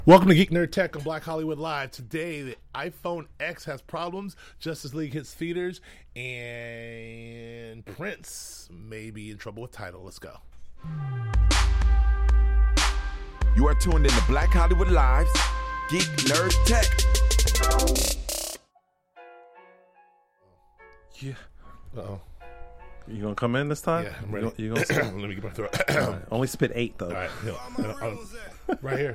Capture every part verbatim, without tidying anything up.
Welcome to Geek Nerd Tech on Black Hollywood Live. Today, the iPhone X has problems, Justice League hits theaters, and Prince may be in trouble with Tidal. Let's go. You are tuned in to Black Hollywood Live's Geek Nerd Tech. Yeah. Uh-oh. You gonna come in this time? Yeah, I'm ready. You, you gonna Let me get my throat. All right. Only spit eight though. All right, no, no, I'm- right here.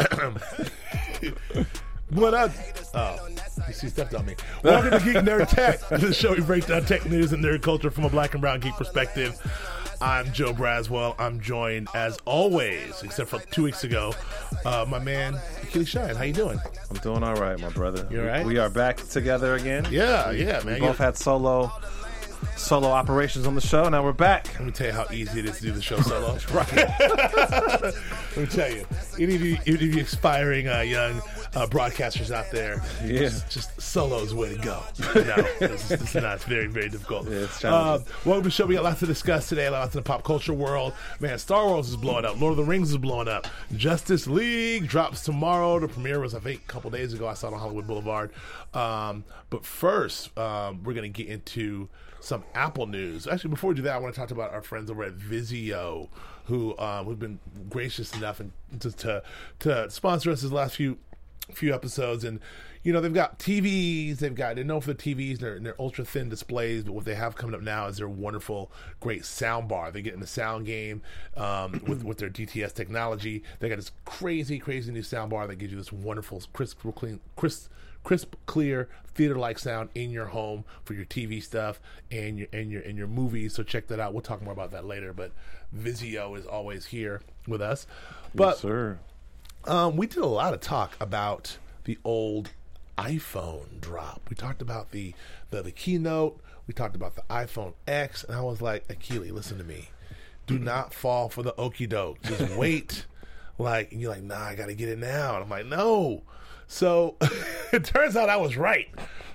What up? Oh, she stepped on me. Welcome to Geek Nerd Tech. This is a show we break down tech news and nerd culture from a black and brown geek perspective. I'm Joe Braswell. I'm joined, as always, except for two weeks ago, uh, my man, Achilles Shine. How you doing? I'm doing all right, my brother. You all right? We, we are back together again. Yeah, yeah, man. We both Yeah. had solo solo operations on the show. Now we're back. Let me tell you how easy it is to do the show solo. Right. Let me tell you, any of you, any of you aspiring uh, young uh, broadcasters out there, Yeah. just, just solo's the way to go. No, this, is- this is not. It's very, very difficult. Yeah, it's uh, challenging. welcome to the show. We got lots to discuss today. Lots in the pop culture world. Man, Star Wars is blowing up. Lord of the Rings is blowing up. Justice League drops tomorrow. The premiere was, I think, a couple days ago. I saw it on Hollywood Boulevard. Um, but first, um, we're going to get into some Apple news. Actually, before we do that, I want to talk about our friends over at Vizio, who uh, who've been gracious enough and to, to to sponsor us this last few few episodes. And you know, they've got T Vs, they've got they're known for the T Vs, and they're, and they're ultra thin displays. But what they have coming up now is their wonderful, great sound bar. They get in the sound game um, with with their D T S technology. They got this crazy, crazy new sound bar that gives you this wonderful, crisp, clean, crisp. crisp, clear, theater-like sound in your home for your T V stuff and your and your and your movies. So check that out. We'll talk more about that later. But Vizio is always here with us. But Yes, sir. um, we did a lot of talk about the old iPhone drop. We talked about the the, the keynote. We talked about the iPhone X, and I was like, Akili, listen to me. Do not fall for the okie doke. Just wait. Like, and you're like, nah, I got to get it now. And I'm like, no. So it turns out I was right.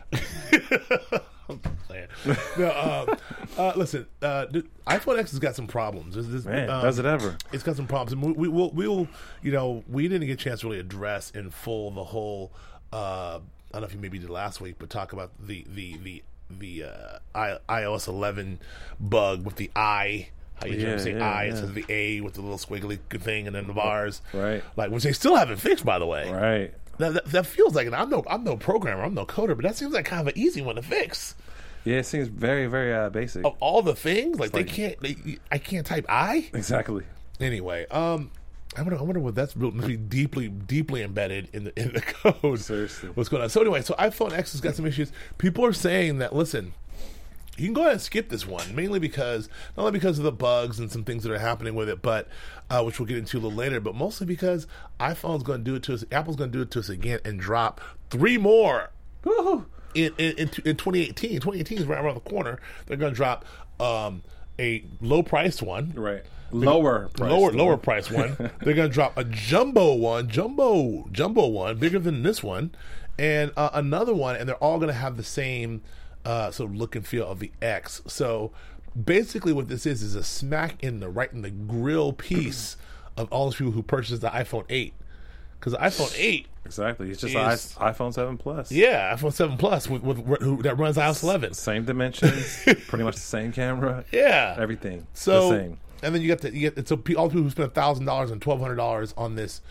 I'm playing. No, um, uh, listen, uh, the iPhone X has got some problems. This, this, Man, um, does it ever? It's got some problems, and we, we will, we'll, you know, we didn't get a chance to really address in full the whole. Uh, I don't know if you maybe did last week, but talk about the the the the uh, I, iOS eleven bug with the I. How you Yeah, say yeah, I yeah. instead of the A with the little squiggly thing and then the bars, Right. Like, which they still haven't fixed, by the way. Right. That, that, that feels like, and I'm no I'm no programmer, I'm no coder, but that seems like kind of an easy one to fix. Yeah, it seems very, very uh, basic. Of all the things, like, like- they can't, they, I can't type I. Exactly. Anyway, um, I wonder, I wonder what that's real, must be deeply, deeply embedded in the in the code. Seriously. What's going on? So anyway, so iPhone X has got some issues. People are saying that, listen, you can go ahead and skip this one, mainly because, not only because of the bugs and some things that are happening with it, but, uh, which we'll get into a little later, but mostly because iPhone's going to do it to us, Apple's going to do it to us again and drop three more Woo-hoo. in, in, in, in twenty eighteen. twenty eighteen is right around the corner. They're going to drop um, a low-priced one. Right. Lower price. Lower, lower price one. They're going to drop a jumbo one, jumbo, jumbo one, bigger than this one, and uh, another one, and they're all going to have the same uh, sort of look and feel of the X. So basically, what this is is a smack in the right in the grill piece of all those people who purchased the iPhone eight, because the iPhone eight, Exactly. It's just Is- an iPhone seven Plus. yeah, iPhone seven Plus with, with, with who, that runs iOS eleven. Same dimensions, pretty much the same camera. Yeah, Everything. So, the same. and then you got the you get so pe- all the people who spend a thousand dollars and twelve hundred dollars on this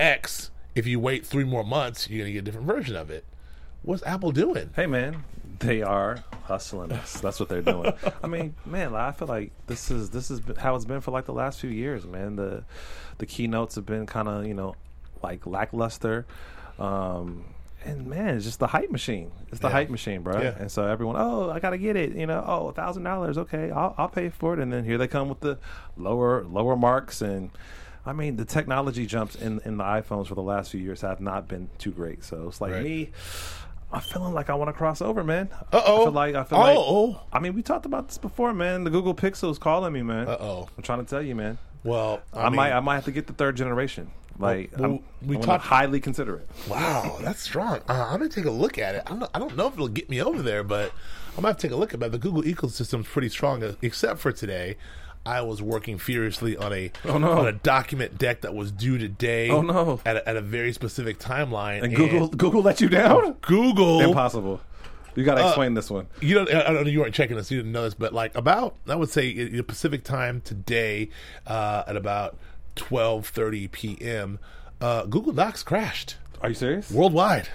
X, if you wait three more months, you're gonna get a different version of it. What's Apple doing? Hey, man, they are hustling us. That's what they're doing. I mean, man, I feel like this is this is how it's been for like the last few years, man. The the keynotes have been kind of, you know, like lackluster. Um, and man, it's just the hype machine. It's the Yeah. hype machine, bro. Yeah. And so everyone, oh, I gotta get it. You know, oh, a thousand dollars. Okay, I'll I'll pay for it. And then here they come with the lower lower marks. And I mean, the technology jumps in in the iPhones for the last few years have not been too great. So it's like Right. me. I'm feeling like I want to cross over, man. Uh-oh. I feel like I feel like. Uh-oh. I mean, we talked about this before, man. The Google Pixel's calling me, man. Uh-oh. I'm trying to tell you, man. Well, I, I, mean, might I might have to get the third generation. Like well, I'm, we I'm talked- highly consider it. Wow, that's strong. Uh, I'm gonna take a look at it. I'm not, I don't know if it'll get me over there, but I'm gonna have to take a look at it. The Google ecosystem's pretty strong, uh, except for today. I was working furiously on a Oh, no. on a document deck that was due today. Oh, no. At a, at a very specific timeline. And Google Google let you down? Google Impossible. You got to Uh, explain this one. You don't. I don't know. You weren't checking this. You didn't know this, but like about, I would say, i- i- Pacific time today, uh, at about twelve thirty p.m. Uh, Google Docs crashed Are you serious? worldwide.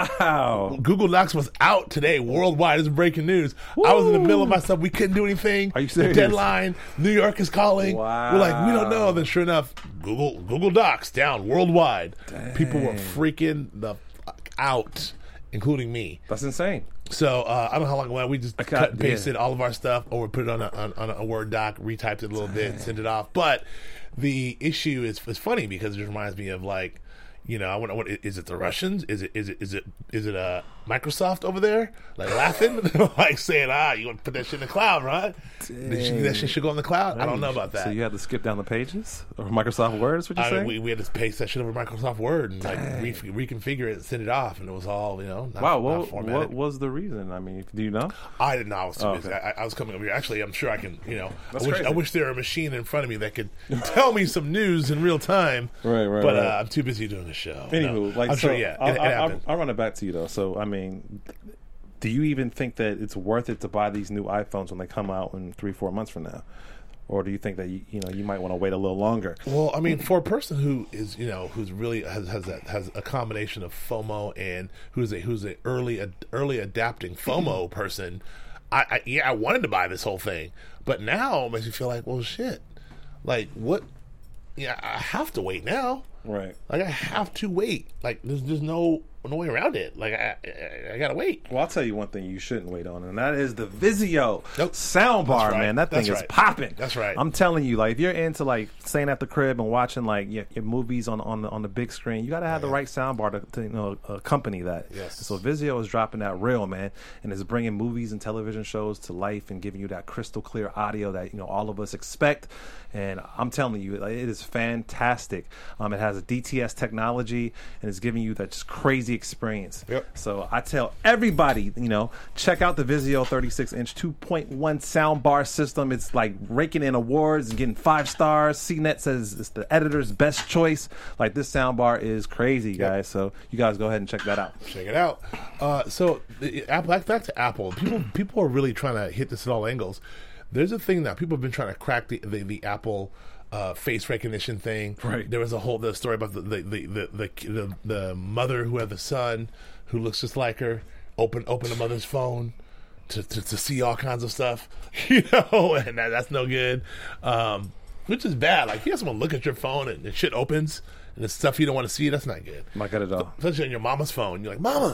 Wow. Google Docs was out today worldwide. This is breaking news. I was in the middle of my stuff. We couldn't do anything. Are you The serious? deadline. New York is calling. Wow. We're like, we don't know. Then sure enough, Google Google Docs down worldwide. People were freaking the fuck out, including me. That's insane. So uh, I don't know how long it went. We just got- cut and yeah. pasted all of our stuff, or we put it on a, on, on a Word doc, retyped it a little bit, and sent it off. But the issue is is funny because it reminds me of like, you know, I wonder what is it the Russians? Is it is it is it is it uh, Microsoft over there like laughing, like saying, ah, you want to put that shit in the cloud, right? That shit, that shit should go in the cloud. I don't know about that. So you had to skip down the pages? Or Microsoft Word is what you're I saying? mean, we, we had to paste that shit over Microsoft Word and like re- reconfigure it and send it off, and it was all, you know, not, wow, not what, formatted. what was the reason? I mean, do you know? I didn't know. I was too Oh, busy. okay. I, I was coming over here. Actually, I'm sure I can. You know, That's I wish, crazy. I wish there were a machine in front of me that could tell me some news in real time. Right, right, But right. Uh, I'm too busy doing the show. Anywho, No, like, I'm so sure. Yeah, I'll, it, it I'll, happened. I'll, I'll run it back to you though. So, I mean, do you even think that it's worth it to buy these new iPhones when they come out in three, four months from now, or do you think that you, you know you might want to wait a little longer? Well, I mean, for a person who is, you know, who's really has has a, has a combination of FOMO and who's a who's a early ad, early adapting FOMO person, I, I yeah, I wanted to buy this whole thing, but now it makes me feel like, well, shit, like what? Yeah, I have to wait now. Right. Like I have to wait. Like there's there's no no way around it. Like I I, I gotta wait. Well, I'll tell you one thing you shouldn't wait on, and that is the Vizio Nope. soundbar, That's right. man. That thing That's is right. popping. That's right. I'm telling you, like, if you're into like staying at the crib and watching like your, your movies on on the on the big screen, you got to have the right soundbar to, to you know accompany that. Yes. So Vizio is dropping that real, man, and is bringing movies and television shows to life and giving you that crystal clear audio that you know all of us expect. And I'm telling you, like, it is fantastic. Um, it has a D T S technology and it's giving you that just crazy experience. Yep. So I tell everybody, you know, check out the Vizio thirty-six inch two point one soundbar system. It's like raking in awards and getting five stars. C net says it's the editor's best choice. Like, this soundbar is crazy, guys. So you guys go ahead and check that out. Check it out. Uh, so the, Apple, back, back to Apple. People people are really trying to hit this at all angles. There's a thing that people have been trying to crack the the, the Apple uh, face recognition thing. Right. There was a whole the story about the the, the, the, the, the the mother who had the son who looks just like her. Open open the mother's phone to, to, to see all kinds of stuff, you know, and that, that's no good. Um, which is bad. Like, you have someone look at your phone and, and shit opens and it's stuff you don't want to see. That's not good. Not good at all. Especially on your mama's phone. You're like, mama.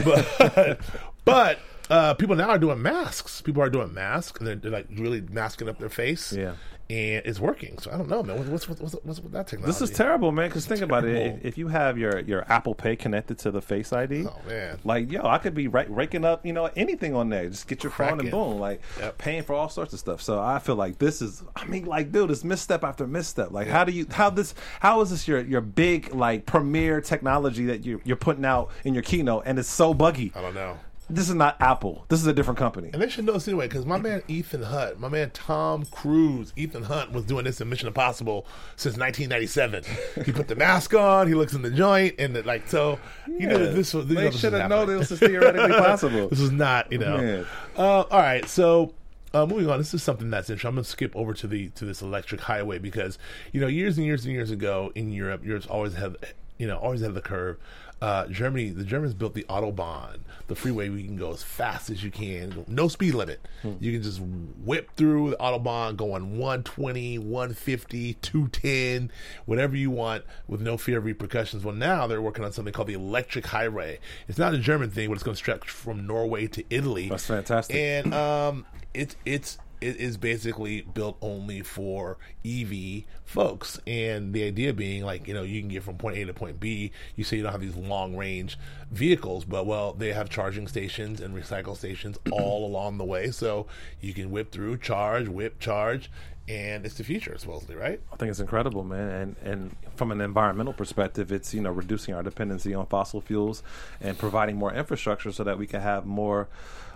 But, but uh, people now are doing masks. People are doing masks, and they're, they're like really masking up their face. Yeah. And it's working. So I don't know, man. What's what's what's, what's with that technology? This is terrible, man. Because think about it. Terrible. If, if you have your, your Apple Pay connected to the Face I D, Oh, man. like, yo, I could be ra- raking up, you know, anything on there. Just get your phone Cracking. and boom, like, Yep. paying for all sorts of stuff. So I feel like this is, I mean, like, dude, it's misstep after misstep. Like, how do you, how this, how is this your your big like premier technology that you you're putting out in your keynote, and it's so buggy? I don't know. This is not Apple. This is a different company. And they should know this anyway, because my man Ethan Hunt, my man Tom Cruise, Ethan Hunt was doing this in Mission Impossible since nineteen ninety-seven. He put the mask on, he looks in the joint, and the, like, so you know Yeah. this was. You know, They this should was have known happening. this was theoretically possible. This is not, you know. Man. Uh, all right, so uh, moving on. This is something that's interesting. I'm going to skip over to the to this electric highway because you know years and years and years ago in Europe, Europe's always had you know always had the curve. Uh, Germany, the Germans built the Autobahn, the freeway where you can go as fast as you can, no speed limit. Hmm. You can just whip through the Autobahn going one twenty, one fifty, two ten, whatever you want with no fear of repercussions. Well, now they're working on something called the electric highway. It's not a German thing, but it's going to stretch from Norway to Italy. That's fantastic. And um, it's it's it is basically built only for E V folks, and the idea being like you know you can get from point A to point B. You say you don't have these long range vehicles, but well they have charging stations and recycle stations all along the way, so you can whip through, charge, whip, charge. And it's the future, supposedly, right? I think it's incredible, man. And and from an environmental perspective, it's you know reducing our dependency on fossil fuels and providing more infrastructure so that we can have more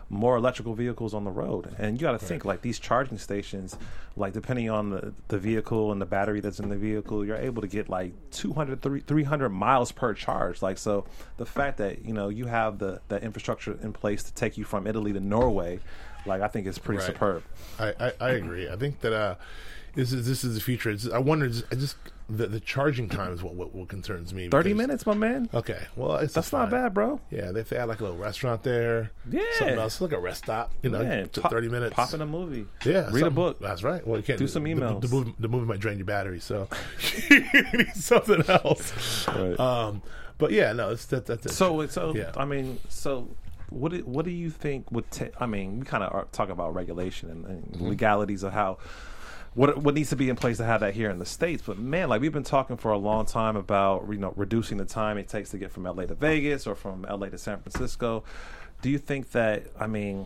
more electrical vehicles on the road. And you got to think, like, these charging stations, like, depending on the, the vehicle and the battery that's in the vehicle, you're able to get, like, two hundred, three hundred miles per charge. Like, so the fact that, you know, you have the, the infrastructure in place to take you from Italy to Norway, like, I think it's pretty Right. superb. I, I, I agree. I think that uh, this is this is the future. It's, I wonder. Just, I just the, the charging time is what, what what concerns me. thirty because- minutes, my man. Okay, well, it's That's fine. not bad, bro. Yeah, if they add like a little restaurant there, Yeah. something else, like a rest stop. You know, Yeah, to pop- thirty minutes. Pop in a movie. Yeah, Read a something- book. That's right. Well, you can't Do some the- emails. The, the, movie, the movie might drain your battery, so you need something else. Right. Um, but yeah, no, it's that. That's it. So, so Yeah. I mean, so what? Do, what do you think would? Ta- I mean, we kind of talk about regulation and, and Mm-hmm. legalities of how what what needs to be in place to have that here in the States. But man, like we've been talking for a long time about you know reducing the time it takes to get from L A to Vegas or from L A to San Francisco. Do you think that? I mean.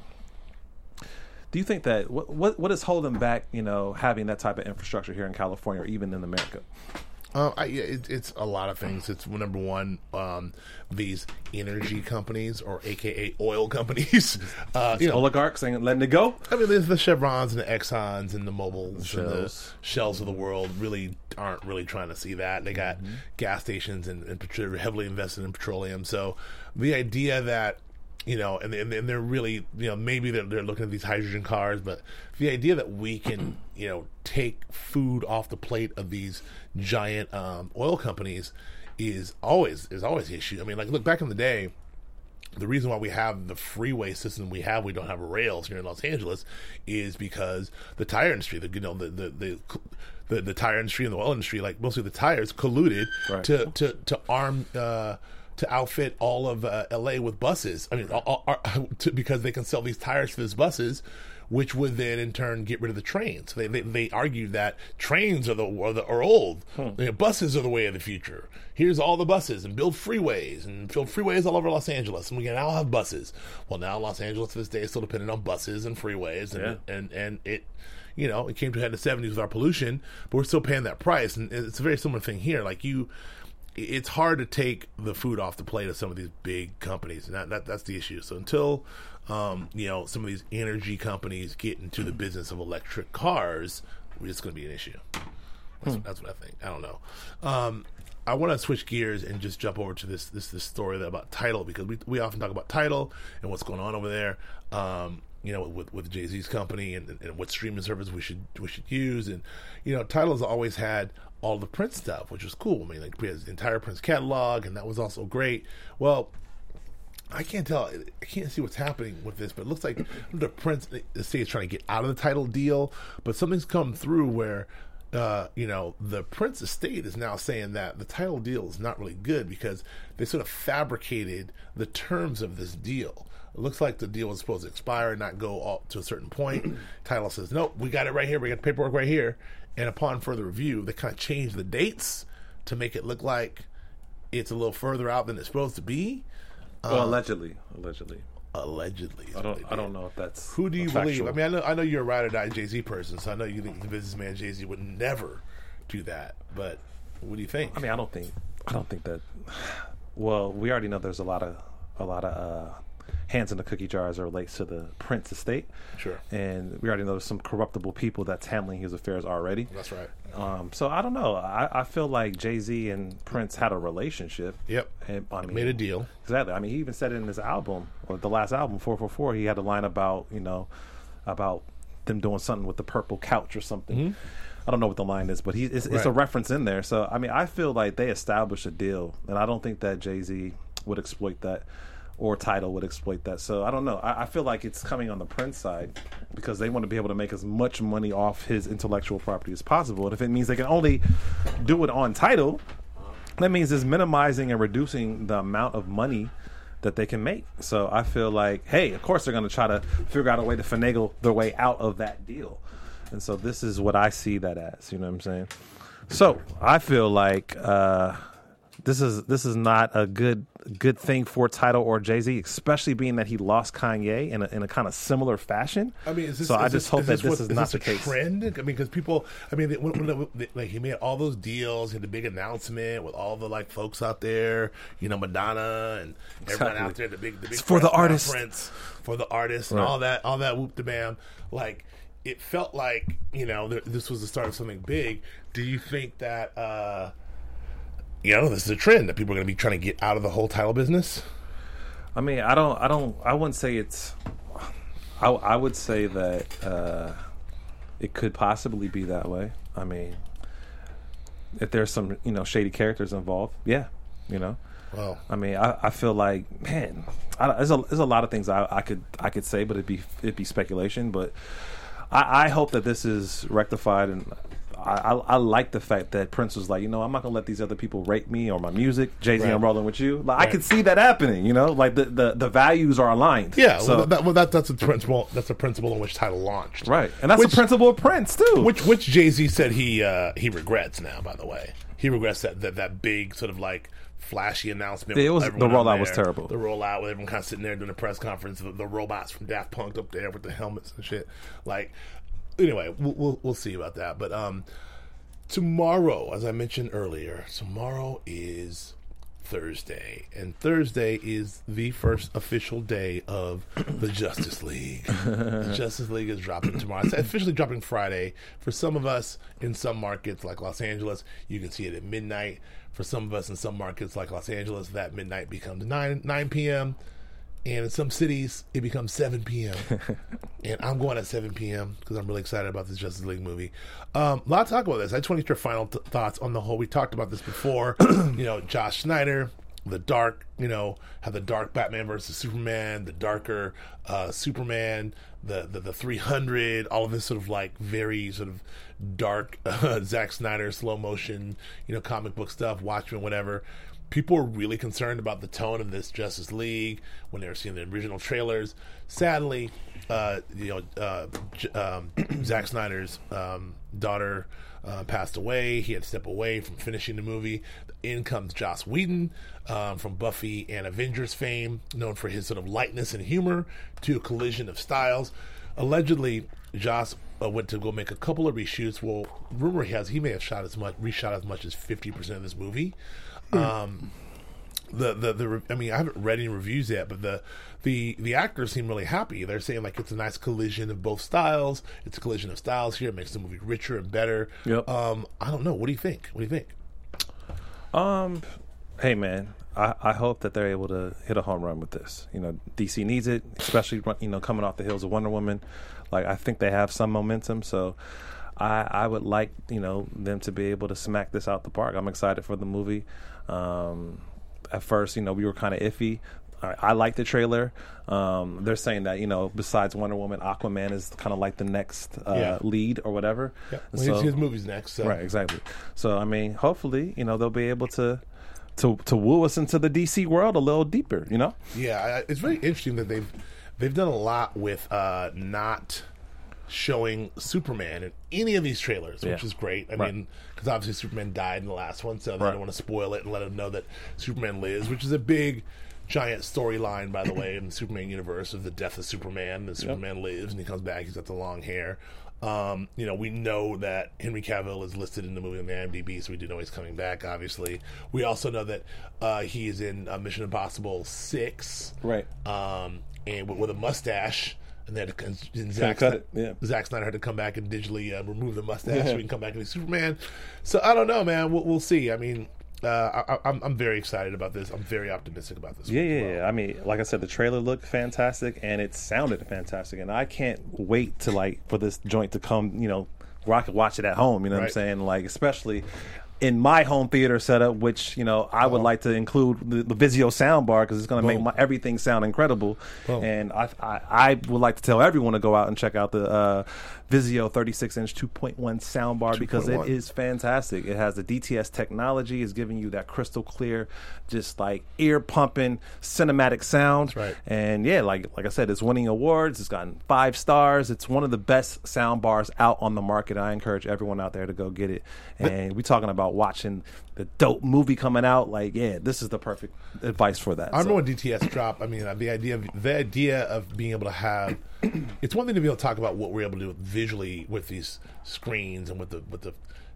Do you think that what, what what is holding back, you know, having that type of infrastructure here in California or even in America? Um, I, yeah, it, it's a lot of things. It's number one, um, these energy companies, or A K A oil companies. Uh, you know, Oligarchs ain't letting it go. I mean, there's the Chevrons and the Exxons and the Mobiles and the Shells. Shells of the world really aren't really trying to see that. They got Mm-hmm. gas stations and, and petro- heavily invested in petroleum. So the idea that, you know, and, and, and they're really, you know, maybe they're, they're looking at these hydrogen cars, but the idea that we can, you know, take food off the plate of these giant um, oil companies is always is always the issue. I mean, like, look, back in the day, the reason why we have the freeway system we have, we don't have rails here in Los Angeles, is because the tire industry, the you know the the the, the, the tire industry and the oil industry, like mostly the tires, colluded Right. to to to arm. Uh, to outfit all of uh, L A with buses. I mean, all, all, to, because they can sell these tires for these buses, which would then in turn get rid of the trains. They they, they argued that trains are the are, the, are old. Hmm. You know, buses are the way of the future. Here's all the buses, and build freeways and build freeways all over Los Angeles, and we can now have buses. Well, now Los Angeles to this day is still dependent on buses and freeways, and Yeah. and and it. You know, it came to a head in the seventies with our pollution, but we're still paying that price, and it's a very similar thing here. Like you. It's hard to take the food off the plate of some of these big companies, and that, that that's the issue. So until um, you know some of these energy companies get into the business of electric cars, it's going to be an issue. That's, that's what I think. I don't know. Um, I want to switch gears and just jump over to this this this story about Tidal, because we we often talk about Tidal and what's going on over there. Um, you know, with with Jay-Z's company and, and what streaming service we should we should use, and you know, Tidal's always had all the Prince stuff, which was cool. I mean, like we had the entire Prince catalog, and that was also great. Well, I can't tell. I can't see what's happening with this, but it looks like the Prince estate is trying to get out of the Tidal deal, but something's come through where. Uh, you know, the Prince estate is now saying that the Tidal deal is not really good because they sort of fabricated the terms of this deal. It looks like the deal was supposed to expire and not go up to a certain point. Tidal says, nope, we got it right here. We got the paperwork right here. And upon further review, they kind of changed the dates to make it look like it's a little further out than it's supposed to be. Well, allegedly, allegedly. Allegedly. is I what don't. they I did. don't know if that's Who do you factual. believe? I mean, I know I know you're a ride or die Jay-Z person, so I know you think the businessman Jay-Z would never do that. But what do you think? I mean, I don't think. I don't think that. Well, we already know there's a lot of a lot of uh, hands in the cookie jar as it relates to the Prince estate. Sure. And we already know there's some corruptible people that's handling his affairs already. That's right. Um, so I don't know. I, I feel like Jay-Z and Prince had a relationship. Yep. And, I mean, Made a deal. Exactly. I mean, he even said it in his album, or the last album, four four four. He had a line about, you know, about them doing something with the purple couch or something. Mm-hmm. I don't know what the line is, but he, it's, it's a Right. reference in there. So, I mean, I feel like they established a deal, and I don't think that Jay-Z would exploit that, or Tidal would exploit that. So, I don't know. I, I feel like it's coming on the Prince side because they want to be able to make as much money off his intellectual property as possible. And if it means they can only do it on Tidal, that means it's minimizing and reducing the amount of money that they can make. So I feel like, hey, of course they're going to try to figure out a way to finagle their way out of that deal. And so this is what I see that as, you know what I'm saying? So I feel like uh, this is this is not a good good thing for Tidal or Jay-Z, especially being that he lost Kanye in a, in a kind of similar fashion. I mean, is this, so is I just this, hope is that this, this what, is, is not this the a case. trend? I mean, because people, I mean, they, when, when they, like he made all those deals, he had the big announcement with all the like folks out there, you know, Madonna and everyone Exactly. out there, the big, the big It's for the press artists. conference, for the artists, and Right. all that, all that whoop de bam. Like, it felt like, you know, th- this was the start of something big. Do you think that, uh, you know, this is a trend that people are going to be trying to get out of the whole title business? I mean, I don't, I don't, I wouldn't say it's. I, I would say that uh, it could possibly be that way. I mean, if there's some, you know, shady characters involved, yeah, you know. Well, I mean, I, I feel like, man, I, there's a there's a lot of things I, I could I could say, but it'd be it'd be speculation. But I, I hope that this is rectified, and I, I, I like the fact that Prince was like, you know, I'm not gonna let these other people rape me or my music. Jay-Z, Right. I'm rolling with you. Like, Right. I could see that happening. You know, like the, the, the values are aligned. yeah, So, well, that, well that, that's a principle. That's a principle in which title launched, right, and that's Which- the principle of Prince too. Which which Jay Z said he uh, he regrets now. By the way, he regrets that that, that big sort of like flashy announcement. Yeah, it with was- everyone the on rollout was there. terrible. The rollout with everyone kind of sitting there doing a press conference. The, the robots from Daft Punk up there with the helmets and shit. Like, anyway, we'll we'll, we'll see about that. But um, tomorrow, as I mentioned earlier, tomorrow is Thursday, and Thursday is the first official day of the Justice League. The Justice League is dropping tomorrow. It's officially dropping Friday. For some of us in some markets like Los Angeles, you can see it at midnight. For some of us in some markets like Los Angeles, that midnight becomes nine nine p.m. And in some cities, it becomes seven p.m. And I'm going at seven p.m. because I'm really excited about this Justice League movie. Um, a lot to talk about this. I just want to get your final t- thoughts on the whole. We talked about this before. You know, Josh Snyder, the dark, you know, how the dark Batman versus Superman, the darker uh, Superman, the, the the three hundred, all of this sort of like very sort of dark uh, Zack Snyder slow motion, you know, comic book stuff, Watchmen, whatever. People were really concerned about the tone of this Justice League when they were seeing the original trailers. Sadly, uh, you know, uh, J- um, Zack Snyder's um, daughter uh, passed away. He had to step away from finishing the movie. In comes Joss Whedon um, from Buffy and Avengers fame, known for his sort of lightness and humor, to a collision of styles. Allegedly, Joss uh, went to go make a couple of reshoots. Well, rumor has he may have shot as much, reshot as much as fifty percent of this movie. Um, the, the the I mean, I haven't read any reviews yet, but the the the actors seem really happy. They're saying like it's a nice collision of both styles. It's a collision of styles here. It makes the movie richer and better. Yep. Um, I don't know. What do you think? What do you think? Um, hey man, I, I hope that they're able to hit a home run with this. You know, D C needs it, especially you know coming off the heels of Wonder Woman. Like I think they have some momentum, so I I would like you know them to be able to smack this out the park. I'm excited for the movie. Um, at first, you know, we were kind of iffy. I, I like the trailer. Um, they're saying that you know, besides Wonder Woman, Aquaman is kind of like the next uh, Yeah. lead or whatever. Yeah, And well, his, so- his movie's next. So. Right, exactly. So I mean, hopefully, you know, they'll be able to to to woo us into the D C world a little deeper. You know, Yeah, I, it's very interesting that they've they've done a lot with uh, not showing Superman in any of these trailers, which Yeah. is great. I Right. mean, because obviously Superman died in the last one, so they Right. don't want to spoil it and let them know that Superman lives, which is a big, giant storyline, by the way, in the Superman universe of the death of Superman. That Superman lives and he comes back. He's got the long hair. Um, you know, we know that Henry Cavill is listed in the movie on the IMDb, so we do know he's coming back. Obviously, we also know that uh, he is in uh, Mission Impossible Six, right? um, and with, with a mustache. And then and Zack, cut Snyder, it, yeah. Zack Snyder had to come back and digitally uh, remove the mustache Yeah. so he can come back and be Superman. So I don't know, man. We'll, we'll see. I mean, uh, I, I'm, I'm very excited about this. I'm very optimistic about this. Yeah, one as yeah, well. yeah. I mean, like I said, the trailer looked fantastic and it sounded fantastic, and I can't wait to like for this joint to come. You know, where I can watch it at home. You know what I'm Right. saying? Like, especially in my home theater setup, which you know I would like to include the, the Vizio soundbar because it's going to make Boom. my everything sound incredible. Boom. And I, I I would like to tell everyone to go out and check out the uh, Vizio thirty-six inch two point one soundbar because it two point one. is fantastic. It has the D T S technology. It's giving you that crystal clear, just like ear pumping cinematic sound. That's right. And yeah, like like I said, it's winning awards. It's gotten five stars. It's one of the best sound bars out on the market. I encourage everyone out there to go get it. And we're talking about about watching the dope movie coming out, like, yeah, this is the perfect advice for that. I remember so. when D T S dropped. I mean, uh, the idea of the idea of being able to have it's one thing to be able to talk about what we're able to do visually with these screens and with the with the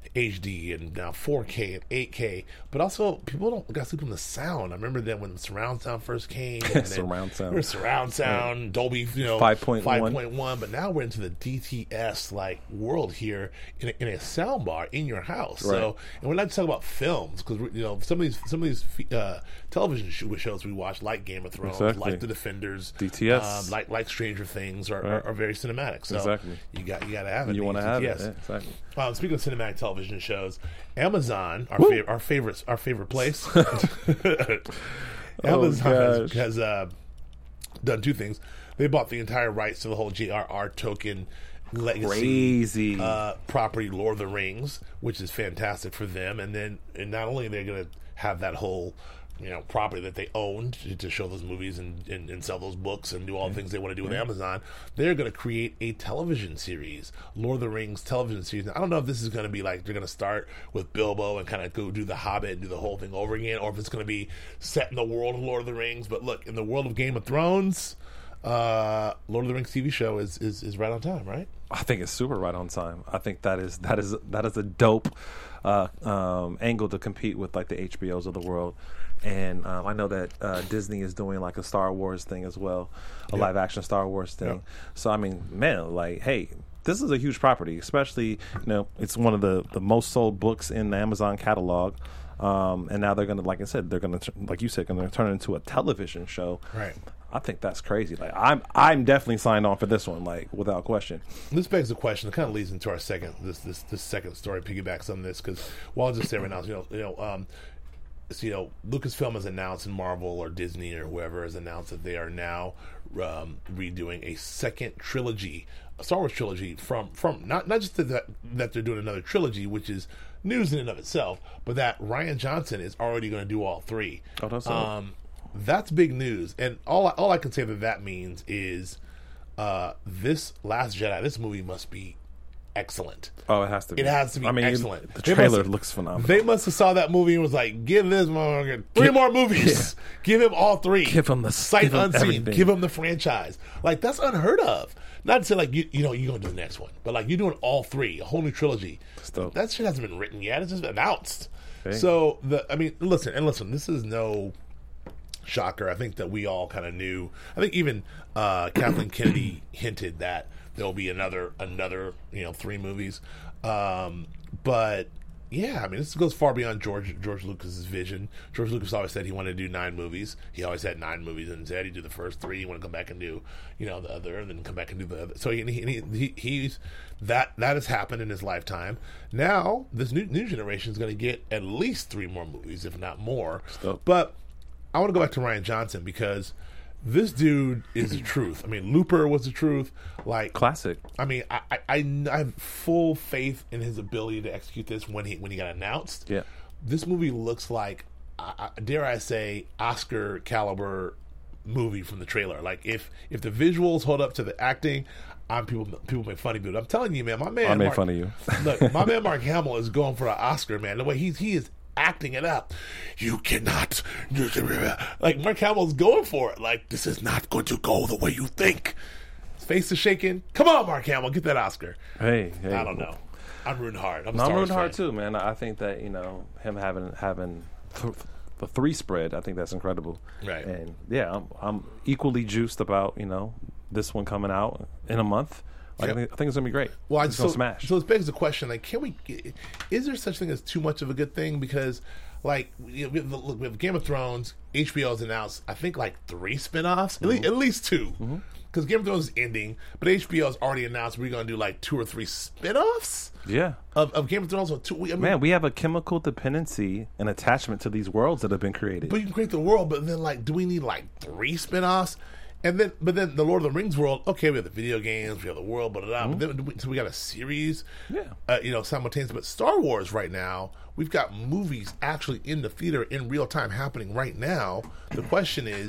H D and now four K and eight K, but also people don't got to sleep on the sound. I remember that when surround sound first came, and surround sound, we surround sound, yeah. Dolby, you know, five point one, five point one. But now we're into the D T S like world here in a, in a sound bar in your house. Right. So, and we're not just talking about films because you know some of these some of these uh, television shows we watch, like Game of Thrones, exactly. like The Defenders, D T S, um, like like Stranger Things, are, right. are, are very cinematic. So exactly. you got you got to have it. You want to have it, yeah, exactly. Um, speaking of cinematic television shows, Amazon, our fav- our favorite our favorite place, Amazon oh, has, has uh, done two things. They bought the entire rights to the whole J R R Tolkien legacy Crazy. Uh, property, Lord of the Rings, which is fantastic for them. And then, and not only are they going to have that whole, you know, property that they owned to, to show those movies and, and, and sell those books and do all the things they want to do with yeah. Amazon, they're going to create a television series, Lord of the Rings television series. Now, I don't know if this is going to be like they're going to start with Bilbo and kind of go do the Hobbit and do the whole thing over again, or if it's going to be set in the world of Lord of the Rings. But look, in the world of Game of Thrones, uh, Lord of the Rings T V show is, is, is right on time, right? I think it's super right on time. I think that is that is that is a dope uh, um, angle to compete with like the H B Os of the world. And um, I know that uh, Disney is doing like a Star Wars thing as well, a yep. live action Star Wars thing. Yep. So I mean, man, like, hey, this is a huge property, especially, you know, it's one of the, the most sold books in the Amazon catalog. Um, and now they're going to, like I said, they're going to, like you said, going to turn it into a television show. Right. I think that's crazy. Like, I'm, I'm definitely signed on for this one, like, without question. This begs the question. It kind of leads into our second, this, this, this second story, piggybacks on this, because, well, I'll just say right now, you know, you know, um, so, you know, Lucasfilm has announced, and Marvel or Disney or whoever has announced that they are now um, redoing a second trilogy, a Star Wars trilogy from from not not just that that they're doing another trilogy, which is news in and of itself, but that Rian Johnson is already going to do all three. Oh, that's um, that's big news, and all all I can say that that means is uh, this Last Jedi, this movie must be excellent. Oh, it has to be. It has to be I mean, excellent. It, the trailer must, looks phenomenal. They must have saw that movie and was like, give this motherfucker three give, more movies. Yeah. Give him all three. Give him the sight give him unseen. everything. Give him the franchise. Like, that's unheard of. Not to say like you you know you're gonna do the next one, but like you're doing all three, a whole new trilogy. Still. That shit hasn't been written yet. It's just announced. Okay. So the I mean, listen and listen. This is no shocker. I think that we all kind of knew. I think even uh, Kathleen Kennedy hinted that there'll be another another you know three movies. Um, but yeah, I mean, this goes far beyond George George Lucas's vision. George Lucas always said he wanted to do nine movies. He always had nine movies, and said he'd do the first three. He want to come back and do, you know, the other, and then come back and do the other. So he, he, he he's that that has happened in his lifetime. Now this new new generation is going to get at least three more movies, if not more. Stop. But I want to go back to Rian Johnson because this dude is the truth. I mean, Looper was the truth. Like classic. I mean, I, I, I have full faith in his ability to execute this when he when he got announced. Yeah, this movie looks like, uh, dare I say, Oscar caliber movie from the trailer. Like if if the visuals hold up to the acting, I'm people people make fun of me. But I'm telling you, man, my man, I made Mark, fun of you. Look, my man Mark Hamill is going for an Oscar, man. The way he's he is. acting it up. You cannot. Like, Mark Hamill's going for it. Like, this is not going to go the way you think. His face is shaking. Come on, Mark Hamill, get that Oscar. Hey, hey. I don't know. I'm rooting hard. I'm, no, I'm rooting fan. hard too, man. I think that, you know, him having having th- the three spread, I think that's incredible. Right. And yeah, I'm, I'm equally juiced about, you know, this one coming out in a month. Like, yep. I, think, I think it's gonna be great. Well, it's so, gonna smash. So it begs the question: like, can we? Is there such thing as too much of a good thing? Because, like, we have, look, we have Game of Thrones. H B O's announced, I think, like three spinoffs, mm-hmm. at, least, at least two, because mm-hmm. Game of Thrones is ending. But H B O's already announced we're gonna do like two or three spinoffs. Yeah, of, of Game of Thrones. Or two, I mean, man, we have a chemical dependency and attachment to these worlds that have been created. But you can create the world, but then, like, do we need like three spinoffs? And then, but then the Lord of the Rings world. Okay, we have the video games, we have the world, blah, blah, blah. Mm-hmm. But then, we, so we got a series, yeah, uh, you know, simultaneously. But Star Wars right now, we've got movies actually in the theater in real time happening right now. The question is,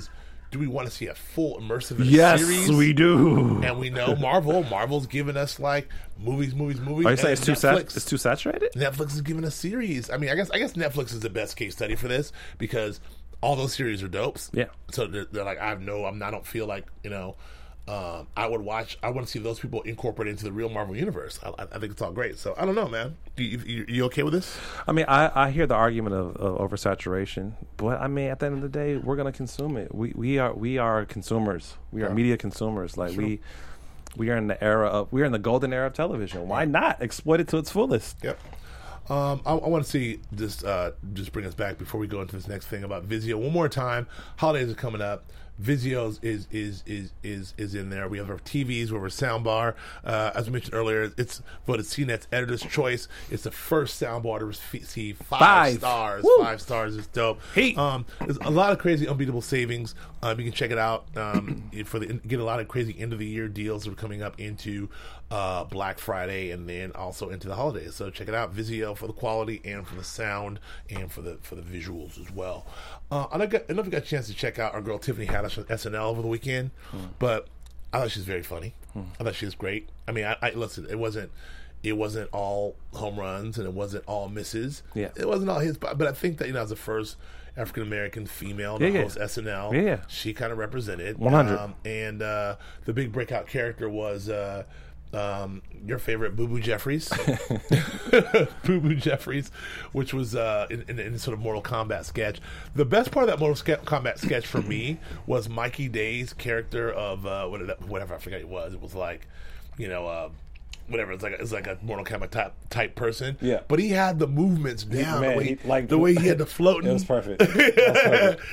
do we want to see a full immersive in a Yes, series? we do. And we know Marvel. Marvel's giving us like movies, movies, movies. Are you saying and it's too sat- Netflix- it's too saturated? Netflix is giving us series. I mean, I guess I guess Netflix is the best case study for this because all those series are dopes. Yeah. So they're, they're like, I have no, I'm, I don't feel like you know. Um, I would watch. I want to see those people incorporated into the real Marvel universe. I, I think it's all great. So I don't know, man. You, you, you okay with this? I mean, I, I hear the argument of, of oversaturation, but I mean, at the end of the day, we're gonna consume it. We we are we are consumers. We are Yeah. media consumers. Like Sure. we we are in the era of we are in the golden era of television. Why not exploit it to its fullest? Yep. Um, I, I want to see this. Uh, just bring us back before we go into this next thing about Vizio one more time. Holidays are coming up. Vizio is is is is is in there. We have our T Vs, we have our soundbar. Uh, as we mentioned earlier, it's voted C NET's Editor's Choice. It's the first soundbar to receive five, Five. stars. Woo. Five stars is dope. Heat. Um, there's a lot of crazy, unbeatable savings. Um, you can check it out um, for the get a lot of crazy end of the year deals that are coming up into uh, Black Friday and then also into the holidays. So check it out, Vizio, for the quality and for the sound and for the for the visuals as well. Uh, I don't, got, I don't know if you got a chance to check out our girl Tiffany Haddish on S N L over the weekend, Hmm. but I thought she was very funny. Hmm. I thought she was great. I mean, I, I listen. It wasn't. It wasn't all home runs and it wasn't all misses. Yeah. It wasn't all his, but, but I think that you know as the first African American female to Yeah, yeah. host S N L, Yeah, yeah. she kind of represented one hundred. Um, and uh, the big breakout character was uh, um, your favorite Boo Boo Jeffries, Boo Boo Jeffries, which was uh, in, in, in sort of Mortal Kombat sketch. The best part of that Mortal Ske- Kombat sketch for me was Mikey Day's character of uh, what did- whatever I forgot it was. It was like, you know. Uh, Whatever, it's like it's like a Mortal Kombat type type person. Yeah. but he had the movements down. man, the way, he- like- the way he had the floating. It was perfect. That was perfect.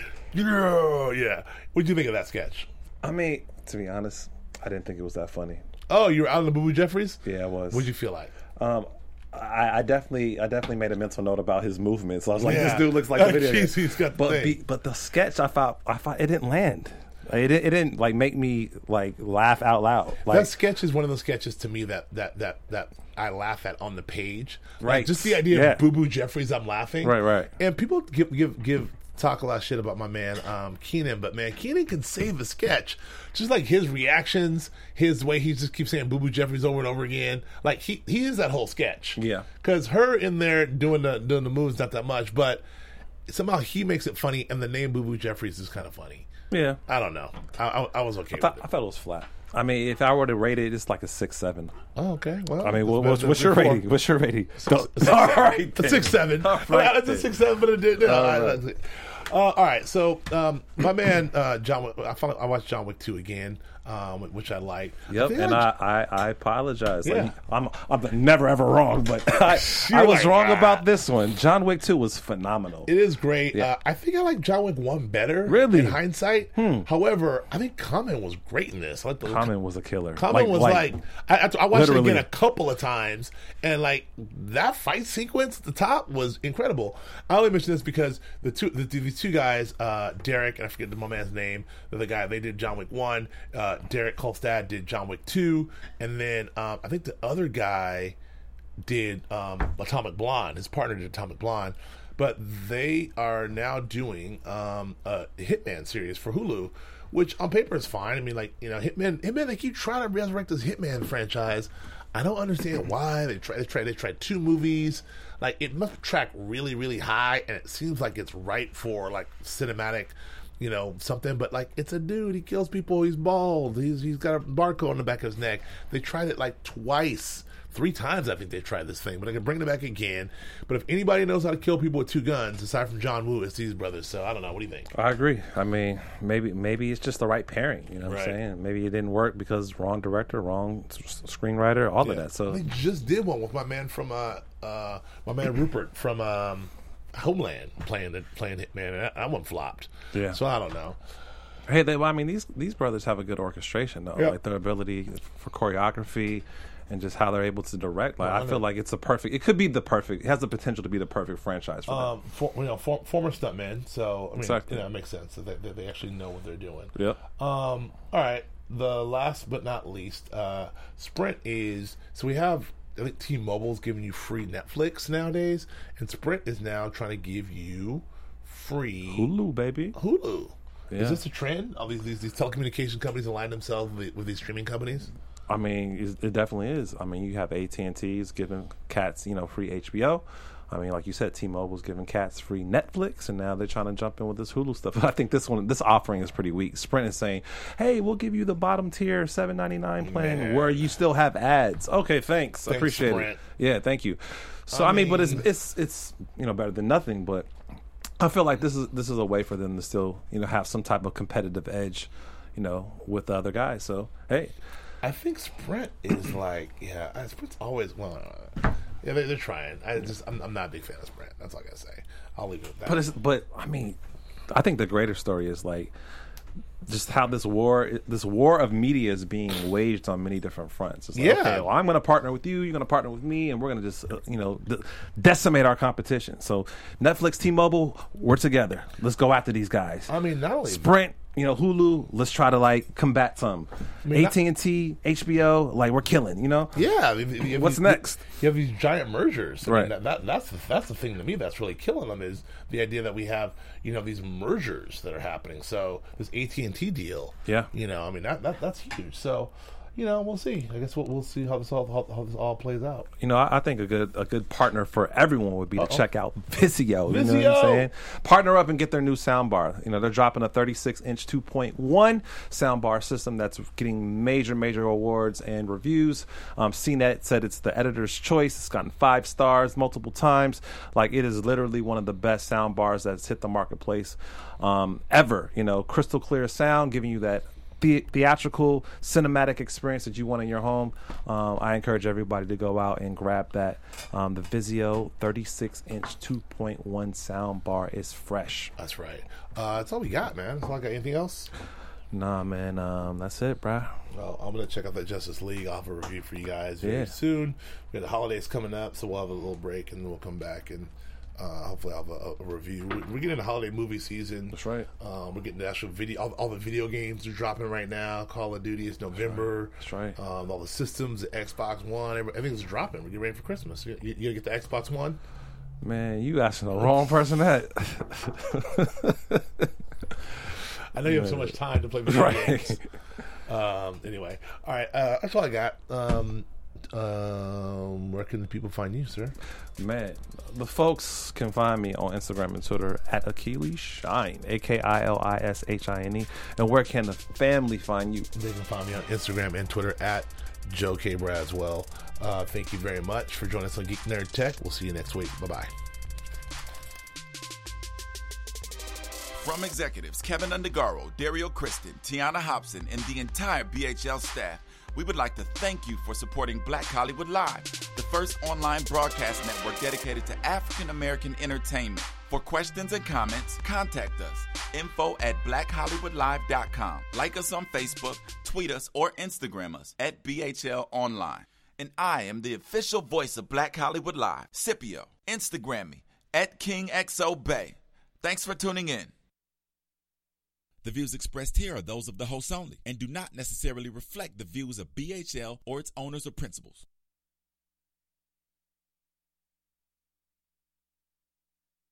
Yeah, yeah. What did you think of that sketch? I mean, to be honest, I didn't think it was that funny. Oh, you were out on the Boo Boo Jeffries? Yeah, it was. What did you feel like? Um, I, I definitely, I definitely made a mental note about his movements. I was like, Yeah. this dude looks like the video. He's- game. he's got the but thing. be, but the sketch, I thought, I thought it didn't land. It, didn't- it didn't like make me like laugh out loud. Like That sketch is one of those sketches to me that that that that I laugh at on the page. Like, Right. just the idea Yeah. of Boo Boo Jeffries, I'm laughing. Right, right. And people give give give talk a lot of shit about my man um, Keenan, but man, Keenan can save a sketch. Just like his reactions, his way he just keeps saying Boo Boo Jeffries over and over again. Like he he is that whole sketch. Yeah. Because her in there doing the doing the moves not that much, but somehow he makes it funny, and the name Boo Boo Jeffries is kind of funny. yeah, I don't know. I, I, I was okay I thought, with I it. thought it was flat. I mean, if I were to rate it, it's like a six, seven. Oh, okay. Well, I mean, it's what, better what's, than what's your before. rating? What's your rating? Six- six- all right, A then. six seven. All I mean, right, it's a then. six seven, but it did. No, All I- right. that's it. Uh, all right, so um, my man uh, John Wick. I finally I watched John Wick two again, um, which I liked. Yep, think and I, I, I apologize. Like, Yeah. I'm I'm never ever wrong, but I, You're I was like, wrong ah. about this one. John Wick two was phenomenal. It is great. Yeah. Uh, I think I like John Wick one better. Really? in hindsight. However, I think Common was great in this. I like the Common was a killer. Common was like, I, I, I watched literally. it again a couple of times, and like that fight sequence at the top was incredible. I only mention this because the two the, these two guys, uh, Derek and I forget the my man's name, the guy they did John Wick one. Uh, Derek Kolstad did John Wick two, and then um, I think the other guy did um, Atomic Blonde. His partner did Atomic Blonde. But they are now doing um, a Hitman series for Hulu, which on paper is fine. I mean, like, you know, Hitman, Hitman, they keep trying to resurrect this Hitman franchise. I don't understand why. They try, they try, they tried two movies. Like, it must track really, really high, and it seems like it's right for, like, cinematic, you know, something. But, like, it's a dude. He kills people. He's bald. He's He's got a barcode on the back of his neck. They tried it, like, twice. Three times I think they tried this thing, but I can bring it back again. But if anybody knows how to kill people with two guns, aside from John Woo, it's these brothers. So I don't know. What do you think? I agree. I mean, maybe maybe it's just the right pairing. You know what Right. I'm saying? Maybe it didn't work because wrong director, wrong s- screenwriter, all of that. So They just did one with my man from uh, uh my man Rupert from um, Homeland playing the playing Hitman, and that, that one flopped. Yeah. So I don't know. hey, they, well, I mean these these brothers have a good orchestration though. Yeah. Like their ability for choreography. And just how they're able to direct, like I feel like it's a perfect. It could be the perfect. It has the potential to be the perfect franchise for them. Um, for, you know, for, former stuntmen, so I mean, Exactly. you know, it makes sense that they, that they actually know what they're doing. Yep. Um, all right. The last but not least, uh, Sprint is so we have. I think T-Mobile's giving you free Netflix nowadays, and Sprint is now trying to give you free Hulu, baby. Hulu. Yeah. Is this a trend? All these these, these telecommunication companies align themselves with, with these streaming companies? I mean, it definitely is. I mean, you have A T and T's giving cats, you know, free H B O. I mean, like you said, T-Mobile's giving cats free Netflix, and now they're trying to jump in with this Hulu stuff. I think this one, this offering is pretty weak. Sprint is saying, "Hey, we'll give you the bottom tier seven ninety-nine plan Man. where you still have ads." Okay, thanks, thanks appreciate Sprint. it. Yeah, thank you. So I, I mean, mean, but it's it's it's you know better than nothing. But I feel like this is this is a way for them to still you know have some type of competitive edge, you know, with the other guys. So hey. I think Sprint is like, yeah, Sprint's always, well, uh, yeah, they, they're trying. I just, I'm, I'm not a big fan of Sprint. That's all I gotta say. I'll leave it at that. But, it's, but I mean, I think the greater story is like just how this war, this war of media is being waged on many different fronts. It's like, yeah. okay, well, I'm going to partner with you. You're going to partner with me, and we're going to just, uh, you know, de- decimate our competition. So Netflix, T-Mobile, we're together. Let's go after these guys. I mean, not only Sprint. You know, Hulu, let's try to, like, combat some. I mean, A T and T, H B O, like, we're killing, you know? Yeah. If, if, What's if, next? You have these giant mergers. I right. mean, that, that, that's, the, that's the thing to me that's really killing them is the idea that we have, you know, these mergers that are happening. So this A T and T deal, yeah. you know, I mean, that, that that's huge. So, you know, we'll see. I guess we'll, we'll see how this all how, how this all plays out. You know, I, I think a good a good partner for everyone would be Uh-oh. to check out Vizio. Vizio. You know what I'm saying? Partner up and get their new soundbar. You know, they're dropping a thirty-six inch two point one soundbar system that's getting major, major awards and reviews. Um, C net said it's the editor's choice. It's gotten five stars multiple times. Like, it is literally one of the best soundbars that's hit the marketplace um, ever. You know, crystal clear sound, giving you that The- theatrical cinematic experience that you want in your home. um, I encourage everybody to go out and grab that. Um, the Vizio thirty-six inch two point one sound bar is fresh. That's right. Uh, that's all we got, man. That's all I got. Anything else? Nah, man, um, that's it, bruh. Well, I'm gonna check out that Justice League. I'll have a review for you guys very Yeah. soon. We got the holidays coming up, so we'll have a little break and then we'll come back and Uh, hopefully I'll have a, a review. We're, we're getting the holiday movie season. That's right. Um, we're getting the actual video. All, all the video games are dropping right now. Call of Duty is November. That's right. That's right. Um, all the systems, the Xbox One, everything's dropping. We're getting ready for Christmas. You, you, you gonna get the Xbox One? Man, you asking the wrong person that. I know you have so much time to play video right. games. Um, anyway, all right. Uh, that's all I got. Um, um, where can the people find you, sir? Man, the folks can find me on Instagram and Twitter at Achilles Shine, A K I L I S H I N E. And where can the family find you? They can find me on Instagram and Twitter at Joe K. Braswell. Uh, thank you very much for joining us on Geek Nerd Tech. We'll see you next week. Bye-bye. From executives Kevin Undergaro, Dario Kristen, Tiana Hobson, and the entire B H L staff, we would like to thank you for supporting Black Hollywood Live, the first online broadcast network dedicated to African American entertainment. For questions and comments, contact us. Info at black hollywood live dot com. Like us on Facebook, tweet us, or Instagram us at B H L Online. And I am the official voice of Black Hollywood Live, Scipio. Instagram me at King X O Bay. Thanks for tuning in. The views expressed here are those of the hosts only and do not necessarily reflect the views of B H L or its owners or principals.